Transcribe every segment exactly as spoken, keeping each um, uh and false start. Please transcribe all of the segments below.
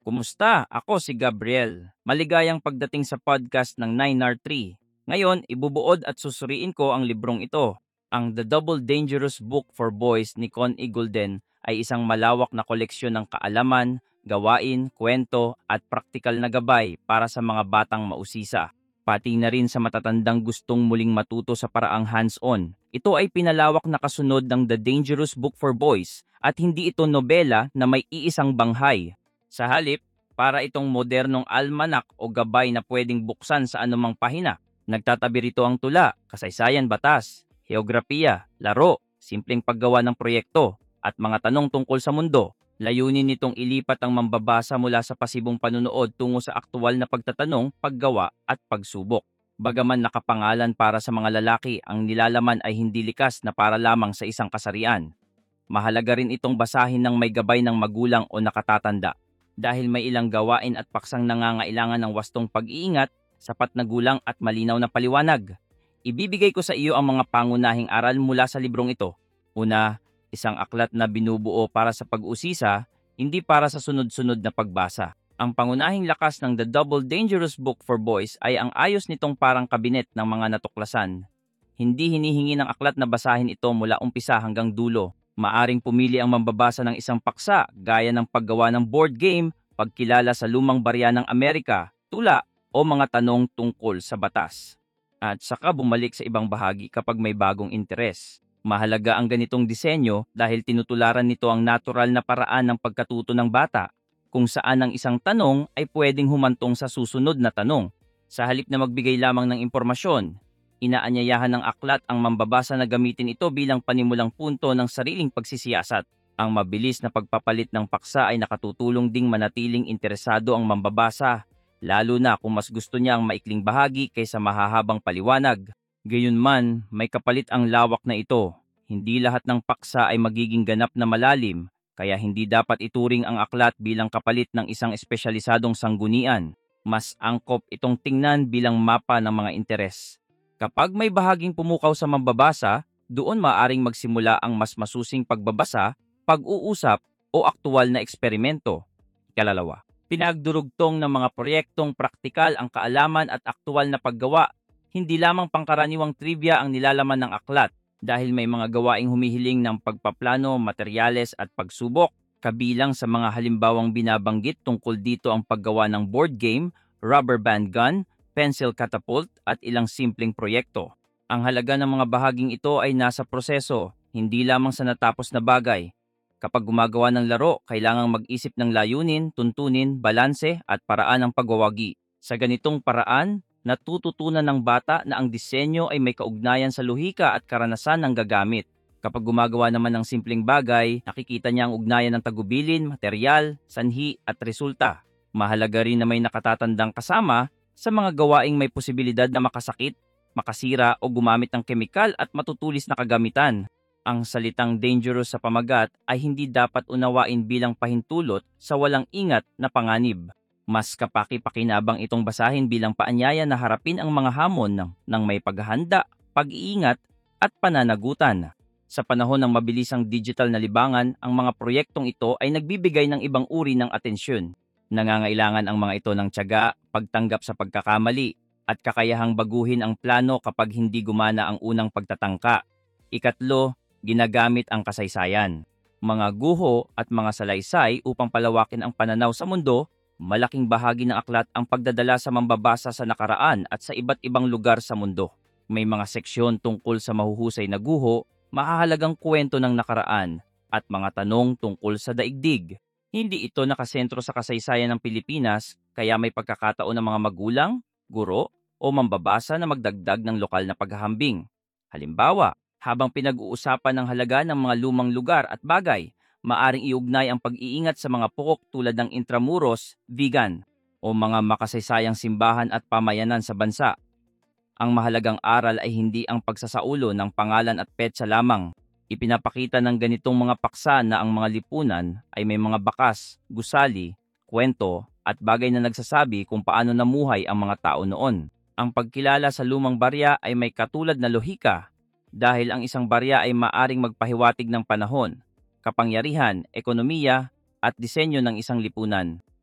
Kumusta? Ako si Gabriel. Maligayang pagdating sa podcast ng nine R three. Ngayon, ibubuod at susuriin ko ang librong ito. Ang The Double Dangerous Book for Boys ni Con E. Golden ay isang malawak na koleksyon ng kaalaman, gawain, kwento at praktikal na gabay para sa mga batang mausisa. Pati na rin sa matatandang gustong muling matuto sa paraang hands-on. Ito ay pinalawak na kasunod ng The Dangerous Book for Boys at hindi ito nobela na may iisang banghay. Sa halip, para itong modernong almanak o gabay na pwedeng buksan sa anumang pahina. Nagtatabi rito ang tula, kasaysayan, batas, heograpiya, laro, simpleng paggawa ng proyekto, at mga tanong tungkol sa mundo. Layunin nitong ilipat ang mambabasa mula sa pasibong panunood tungo sa aktual na pagtatanong, paggawa, at pagsubok. Bagaman nakapangalan para sa mga lalaki, ang nilalaman ay hindi likas na para lamang sa isang kasarian. Mahalaga rin itong basahin ng may gabay ng magulang o nakatatanda. Dahil may ilang gawain at paksang nangangailangan ng wastong pag-iingat, sapat na gulang at malinaw na paliwanag. Ibibigay ko sa iyo ang mga pangunahing aral mula sa librong ito. Una, isang aklat na binubuo para sa pag-usisa, hindi para sa sunod-sunod na pagbasa. Ang pangunahing lakas ng The Double Dangerous Book for Boys ay ang ayos nitong parang kabinet ng mga natuklasan. Hindi hinihingi ng aklat na basahin ito mula umpisa hanggang dulo. Maaring pumili ang mambabasa ng isang paksa gaya ng paggawa ng board game, pagkilala sa lumang barya ng Amerika, tula o mga tanong tungkol sa batas. At saka bumalik sa ibang bahagi kapag may bagong interes. Mahalaga ang ganitong disenyo dahil tinutularan nito ang natural na paraan ng pagkatuto ng bata, kung saan ang isang tanong ay pwedeng humantong sa susunod na tanong. Sa halip na magbigay lamang ng impormasyon, inaanyayahan ng aklat ang mambabasa na gamitin ito bilang panimulang punto ng sariling pagsisiyasat. Ang mabilis na pagpapalit ng paksa ay nakatutulong ding manatiling interesado ang mambabasa, lalo na kung mas gusto niya ang maikling bahagi kaysa mahahabang paliwanag. Gayunman, may kapalit ang lawak na ito. Hindi lahat ng paksa ay magiging ganap na malalim, kaya hindi dapat ituring ang aklat bilang kapalit ng isang espesyalisadong sanggunian. Mas angkop itong tingnan bilang mapa ng mga interes. Kapag may bahaging pumukaw sa mambabasa, doon maaring magsimula ang mas masusing pagbabasa, pag-uusap o aktual na eksperimento. Ikalalawa, pinagdurugtong ng mga proyektong praktikal ang kaalaman at aktual na paggawa. Hindi lamang pangkaraniwang trivia ang nilalaman ng aklat dahil may mga gawaing humihiling ng pagpaplano, materyales at pagsubok. Kabilang sa mga halimbawang binabanggit tungkol dito ang paggawa ng board game, rubber band gun, pencil catapult at ilang simpleng proyekto. Ang halaga ng mga bahaging ito ay nasa proseso, hindi lamang sa natapos na bagay. Kapag gumagawa ng laro, kailangang mag-isip ng layunin, tuntunin, balanse at paraan ng pagwawagi. Sa ganitong paraan, natututunan ng bata na ang disenyo ay may kaugnayan sa lohika at karanasan ng gagamit. Kapag gumagawa naman ng simpleng bagay, nakikita niya ang ugnayan ng tagubilin, materyal, sanhi at resulta. Mahalaga rin na may nakatatandang kasama sa mga gawaing may posibilidad na makasakit, makasira o gumamit ng kemikal at matutulis na kagamitan. Ang salitang dangerous sa pamagat ay hindi dapat unawain bilang pahintulot sa walang ingat na panganib. Mas kapaki-pakinabang itong basahin bilang paanyaya na harapin ang mga hamon ng, ng may paghahanda, pag-iingat at pananagutan. Sa panahon ng mabilisang digital na libangan, ang mga proyektong ito ay nagbibigay ng ibang uri ng atensyon. Nangangailangan ang mga ito ng tiyaga, pagtanggap sa pagkakamali, at kakayahang baguhin ang plano kapag hindi gumana ang unang pagtatangka. Ikatlo, ginagamit ang kasaysayan, mga guho at mga salaysay upang palawakin ang pananaw sa mundo. Malaking bahagi ng aklat ang pagdadala sa mambabasa sa nakaraan at sa iba't ibang lugar sa mundo. May mga seksyon tungkol sa mahuhusay na guho, mahahalagang kwento ng nakaraan, at mga tanong tungkol sa daigdig. Hindi ito nakasentro sa kasaysayan ng Pilipinas, kaya may pagkakataon ng mga magulang, guro, o mambabasa na magdagdag ng lokal na paghahambing. Halimbawa, habang pinag-uusapan ng halaga ng mga lumang lugar at bagay, maaring iugnay ang pag-iingat sa mga pokok tulad ng intramuros, vegan, o mga makasaysayang simbahan at pamayanan sa bansa. Ang mahalagang aral ay hindi ang pagsasaulo ng pangalan at petsa lamang. Ipinapakita ng ganitong mga paksa na ang mga lipunan ay may mga bakas, gusali, kwento at bagay na nagsasabi kung paano namuhay ang mga tao noon. Ang pagkilala sa lumang barya ay may katulad na lohika dahil ang isang barya ay maaring magpahiwatig ng panahon, kapangyarihan, ekonomiya at disenyo ng isang lipunan.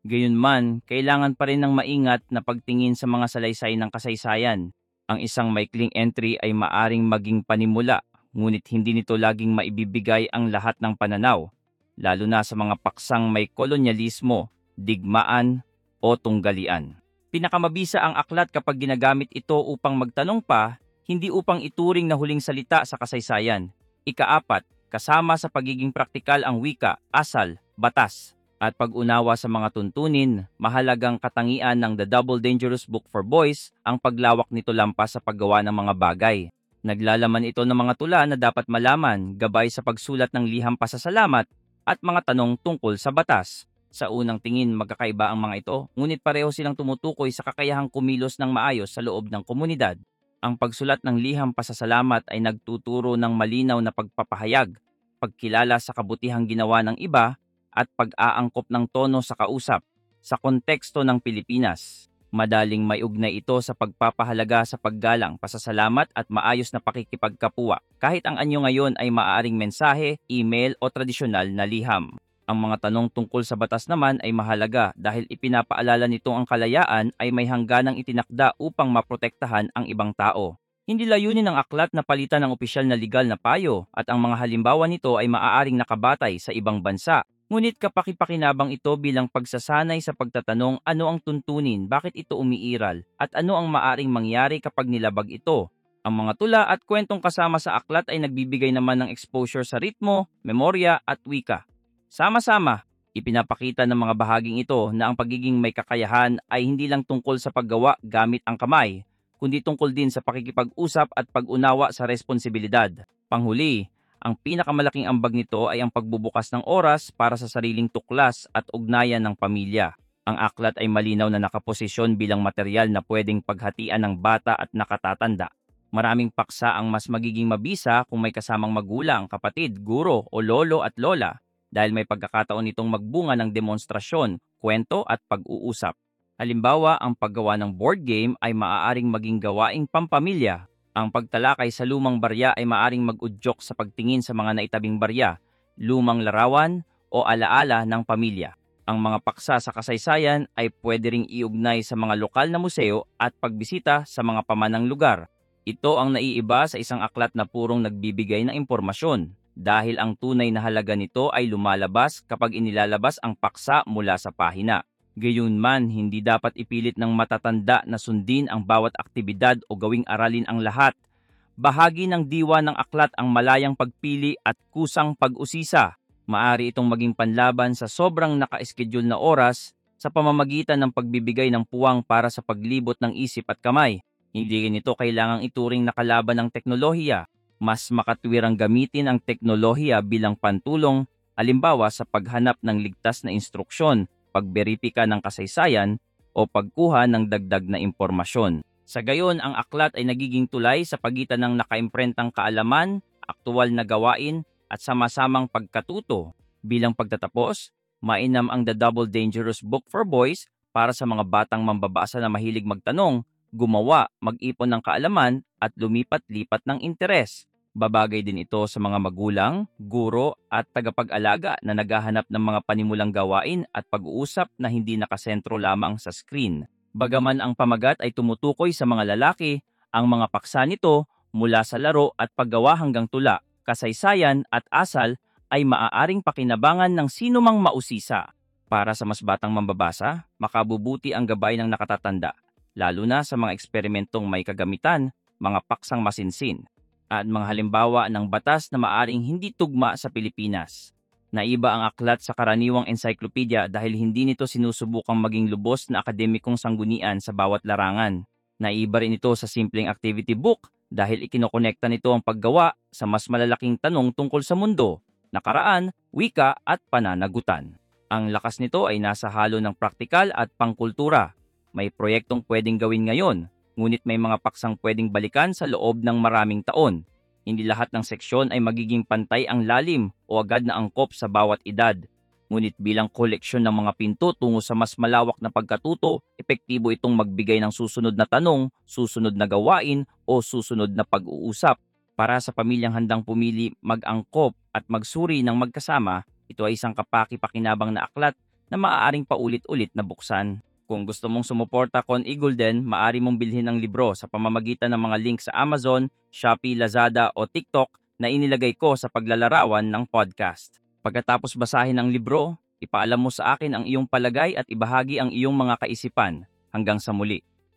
Gayunman, kailangan pa rin ng maingat na pagtingin sa mga salaysay ng kasaysayan. Ang isang maikling entry ay maaring maging panimula, ngunit hindi nito laging maibibigay ang lahat ng pananaw, lalo na sa mga paksang may kolonyalismo, digmaan, o tunggalian. Pinakamabisa ang aklat kapag ginagamit ito upang magtanong pa, hindi upang ituring na huling salita sa kasaysayan. Ikaapat, kasama sa pagiging praktikal ang wika, asal, batas, at pag-unawa sa mga tuntunin. Mahalagang katangian ng The Double Dangerous Book for Boys ang paglawak nito lampas sa paggawa ng mga bagay. Naglalaman ito ng mga tula na dapat malaman, gabay sa pagsulat ng liham pasasalamat at mga tanong tungkol sa batas. Sa unang tingin, magkakaiba ang mga ito, ngunit pareho silang tumutukoy sa kakayahang kumilos ng maayos sa loob ng komunidad. Ang pagsulat ng liham pasasalamat ay nagtuturo ng malinaw na pagpapahayag, pagkilala sa kabutihang ginawa ng iba, at pag-aangkop ng tono sa kausap. Sa konteksto ng Pilipinas, madaling may ugnay ito sa pagpapahalaga sa paggalang, pasasalamat at maayos na pakikipagkapwa, kahit ang anyo ngayon ay maaaring mensahe, email o tradisyonal na liham. Ang mga tanong tungkol sa batas naman ay mahalaga dahil ipinapaalala nito ang kalayaan ay may hangganang itinakda upang maprotektahan ang ibang tao. Hindi layunin ng aklat na palitan ng opisyal na legal na payo, at ang mga halimbawa nito ay maaaring nakabatay sa ibang bansa. Ngunit kapakipakinabang ito bilang pagsasanay sa pagtatanong ano ang tuntunin, bakit ito umiiral, at ano ang maaring mangyari kapag nilabag ito. Ang mga tula at kwentong kasama sa aklat ay nagbibigay naman ng exposure sa ritmo, memorya at wika. Sama-sama, ipinapakita ng mga bahaging ito na ang pagiging may kakayahan ay hindi lang tungkol sa paggawa gamit ang kamay, kundi tungkol din sa pakikipag-usap at pag-unawa sa responsibilidad. Panghuli, ang pinakamalaking ambag nito ay ang pagbubukas ng oras para sa sariling tuklas at ugnayan ng pamilya. Ang aklat ay malinaw na nakaposisyon bilang material na pwedeng paghatian ng bata at nakatatanda. Maraming paksa ang mas magiging mabisa kung may kasamang magulang, kapatid, guro o lolo at lola, dahil may pagkakataon itong magbunga ng demonstrasyon, kwento at pag-uusap. Halimbawa, ang paggawa ng board game ay maaaring maging gawaing pampamilya. Ang pagtalakay sa lumang barya ay maaring mag-udyok sa pagtingin sa mga naitabing barya, lumang larawan o alaala ng pamilya. Ang mga paksa sa kasaysayan ay pwede ring iugnay sa mga lokal na museo at pagbisita sa mga pamanang lugar. Ito ang naiiba sa isang aklat na purong nagbibigay ng impormasyon, dahil ang tunay na halaga nito ay lumalabas kapag inilalabas ang paksa mula sa pahina. Gayunman, hindi dapat ipilit ng matatanda na sundin ang bawat aktibidad o gawing aralin ang lahat. Bahagi ng diwa ng aklat ang malayang pagpili at kusang pag-usisa. Maari itong maging panlaban sa sobrang naka-schedule na oras sa pamamagitan ng pagbibigay ng puwang para sa paglibot ng isip at kamay. Hindi rin ito kailangang ituring na kalaban ng teknolohiya. Mas makatwirang gamitin ang teknolohiya bilang pantulong, halimbawa sa paghanap ng ligtas na instruksyon, pagberipika ng kasaysayan, o pagkuha ng dagdag na impormasyon. Sa gayon, ang aklat ay nagiging tulay sa pagitan ng nakaimprentang kaalaman, aktual na gawain, at sama-samang pagkatuto. Bilang pagtatapos, mainam ang The Double Dangerous Book for Boys para sa mga batang mambabasa na mahilig magtanong, gumawa, mag-ipon ng kaalaman, at lumipat-lipat ng interes. Babagay din ito sa mga magulang, guro at tagapag-alaga na naghahanap ng mga panimulang gawain at pag-uusap na hindi nakasentro lamang sa screen. Bagaman ang pamagat ay tumutukoy sa mga lalaki, ang mga paksa nito mula sa laro at paggawa hanggang tula, kasaysayan at asal ay maaaring pakinabangan ng sinumang mausisa. Para sa mas batang mambabasa, makabubuti ang gabay ng nakatatanda, lalo na sa mga eksperimentong may kagamitan, mga paksang masinsin, at mga halimbawa ng batas na maaring hindi tugma sa Pilipinas. Naiba ang aklat sa karaniwang encyclopedia dahil hindi nito sinusubukang maging lubos na akademikong sanggunian sa bawat larangan. Naiba rin ito sa simpleng activity book dahil ikinokonekta nito ang paggawa sa mas malalaking tanong tungkol sa mundo, nakaraan, wika at pananagutan. Ang lakas nito ay nasa halo ng praktikal at pangkultura. May proyektong pwedeng gawin ngayon, ngunit may mga paksang pwedeng balikan sa loob ng maraming taon. Hindi lahat ng seksyon ay magiging pantay ang lalim o agad na angkop sa bawat edad. Ngunit bilang koleksyon ng mga pinto tungo sa mas malawak na pagkatuto, epektibo itong magbigay ng susunod na tanong, susunod na gawain o susunod na pag-uusap. Para sa pamilyang handang pumili, mag-angkop at magsuri ng magkasama, ito ay isang kapaki-pakinabang na aklat na maaaring paulit-ulit na buksan. Kung gusto mong sumuporta Con Eagle din, maaari mong bilhin ang libro sa pamamagitan ng mga link sa Amazon, Shopee, Lazada o TikTok na inilagay ko sa paglalarawan ng podcast. Pagkatapos basahin ang libro, ipaalam mo sa akin ang iyong palagay at ibahagi ang iyong mga kaisipan. Hanggang sa muli.